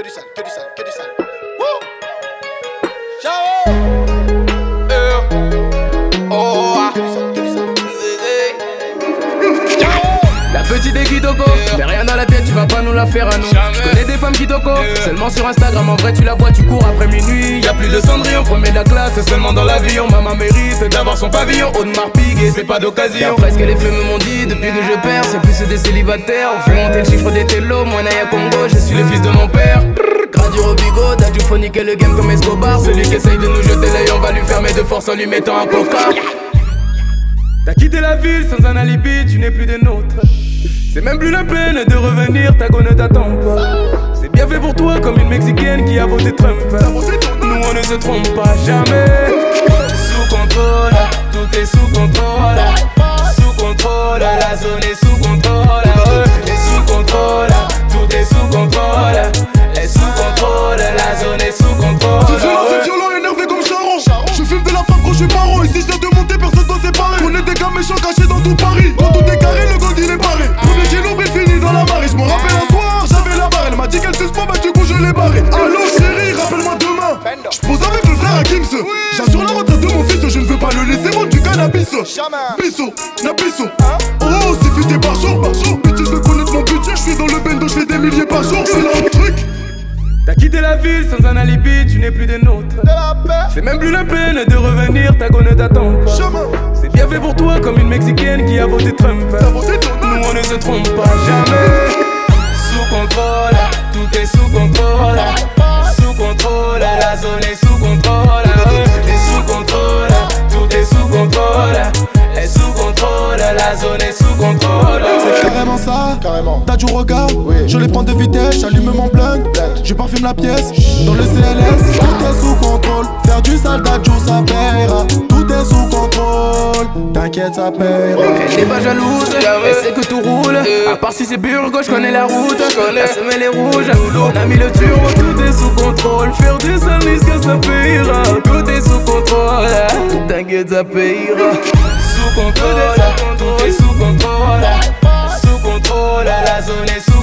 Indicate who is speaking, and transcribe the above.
Speaker 1: du sale, que du sale, que du sale. Wouh! Ciao! Oh! Que du sale, que du sale.
Speaker 2: La petite est Kitoko, mais rien dans la tête, tu vas pas nous la faire à nous. Je connais des femmes Kitoko, seulement sur Instagram, en vrai tu la vois, tu cours après minuit. Y'a plus de Cendrillon, premier de la classe, c'est seulement dans l'avion. Maman mérite d'avoir son pavillon, Audemars Piguet, c'est pas d'occasion. Y'a presque les flemmes m'ont dit, depuis que je perds, c'est plus des célibataires. On fait monter le chiffre des télos, moi Naya Congo, je suis le fils de mon père. Gradu Robigo, Dadju faut niquer le game comme Escobar. Celui qui essaye de nous jeter l'œil, on va lui fermer de force en lui mettant un coca. T'as quitté la ville sans un alibi, tu n'es plus des nôtres. C'est même plus la peine de revenir, ta go ne t'attend pas. C'est bien fait pour toi comme une Mexicaine qui a voté Trump. Nous on ne se trompe pas jamais. Sous contrôle, tout est sous contrôle. Sous contrôle, la zone est sous contrôle. Et sous contrôle, tout est sous contrôle. Et sous contrôle, la zone est sous contrôle.
Speaker 3: C'est violent, énervé comme Charon. Je fume de la femme quand je suis paro. Et si je viens de monter, personne doit séparer. On est des gars méchants cachés dans tout Paris. Quand tout est carré, le gold il est barré. Premier kilo fini dans la marée. Je me rappelle un soir, j'avais la barre. Elle m'a dit qu'elle suspend, bah du coup je l'ai barré. Allô chérie, rappelle-moi demain. Je pose avec le frère Hakims. J'assure la retraite de mon fils, je ne veux pas le laisser vendre du cannabis. Bisso, Nabisso. Oh, c'est futé par jour. Bitch, je veux connaître mon budget. Je suis dans le bendo, je fais des milliers par jour. C'est là un truc.
Speaker 2: T'as quitté la ville sans un alibi, tu n'es plus des nôtres. C'est même plus la peine de revenir, ta go ne t'attend pas. C'est bien fait pour toi comme une Mexicaine qui a voté Trump. Nous on ne se trompe pas jamais. Sous contrôle, tout est sous contrôle. Sous contrôle, la zone est sous contrôle. Et sous contrôle, tout est sous contrôle. Et sous contrôle, la zone est sous contrôle.
Speaker 3: C'est carrément ça,
Speaker 1: Carrément.
Speaker 3: t'as du regard,
Speaker 1: Oui.
Speaker 3: je les prends de vitesse, j'allume mon blunt. Je parfume la pièce, dans le CLS. Tout est sous contrôle, faire du sale Dadju ça paiera. Tout est sous contrôle, t'inquiète ça paiera.
Speaker 2: Elle n'est pas jalouse, elle sait que tout roule. À part si c'est Burgo, je connais la route. La semelle est rouge, on a mis le turbo. Tout est sous contrôle, faire du sale risque ça payera. Tout est sous contrôle, t'inquiète ça payera. Sous contrôle, tout est sous contrôle. Sous contrôle, la zone est sous